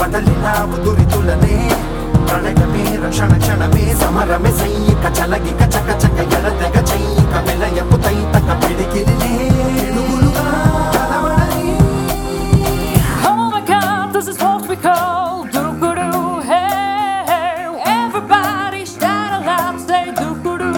బదలినావు దురితులనే ప్రణయమే రక్షణ క్షణమే సమరమే సైనిక చలగిక చక చక ఎడతెగ చైనిక విలయపు తైతక పిడికిలినే పిడుగులుగా కలవడని. Oh my God, this is what we call doo-doo-doo. Hey, hey, everybody shout aloud, say doo-doo-doo.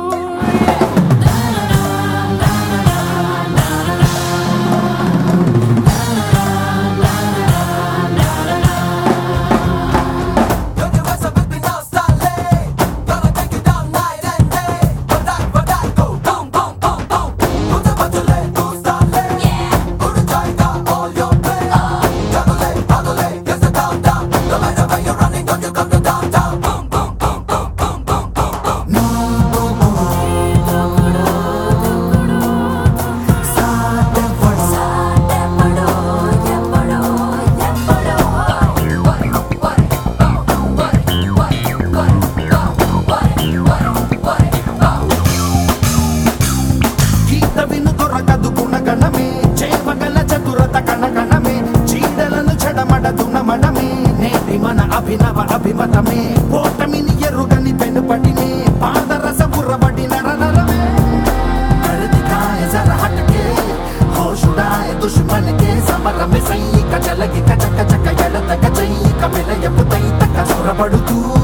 అభినవ అభిమతమే ఓటమిని ఎరుగని పెనుపటినే పాదరస బుర్రబడిన రణరమే దర్దికాయ జర హటకే హోషుడాయ దుష్మన్ కే సమరమే సైనిక చలగిక చక చక ఎడతక చైనిక విలయపు తైతక సురబడుతూ